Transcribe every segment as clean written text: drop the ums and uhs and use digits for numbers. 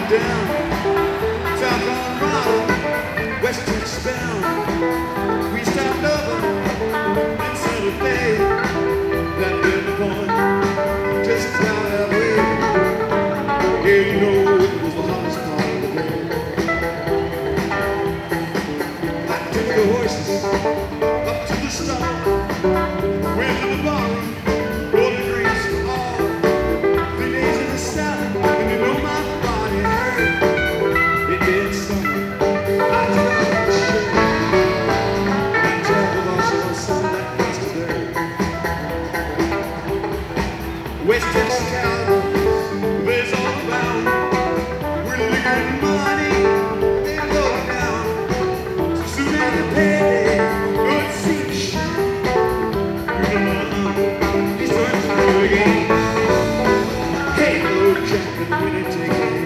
down, South Colorado, West Texas bound. We stopped over in Santa Fe, that little point just down that way. Yeah, you know it was the hottest part of the day. I took the horses up to the stall, went to the barroom. West Texas town, there's all around. We're looking money, they low down. So soon as the payday, good see shit. He starts to do it again. Hey, hello, Jack, and when it takes it.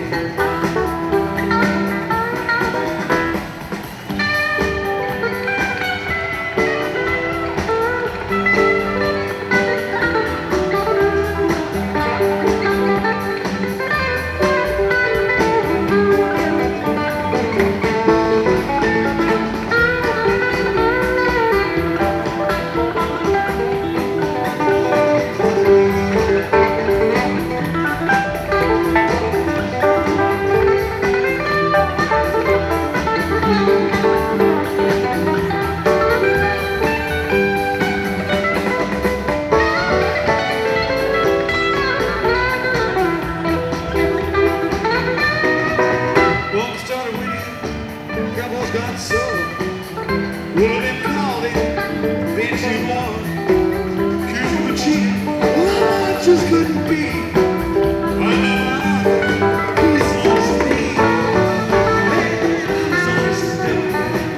Got so well, they called it, then she won. Accused of cheating, well, I just couldn't be. I know he's on speed. Hey, he's on speed.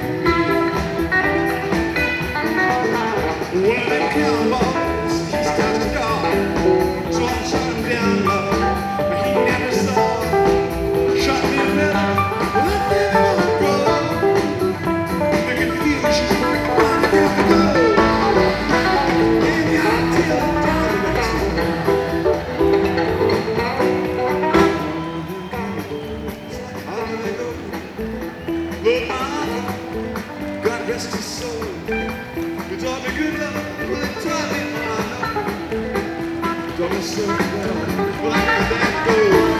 One of them cowboys, he stopped the dog, so I shot him down low, but he never saw. Shot me a minute, let me go. Look, God rest his soul. You taught me good love, well, it taught me my love. You taught me so well, well, I let that go.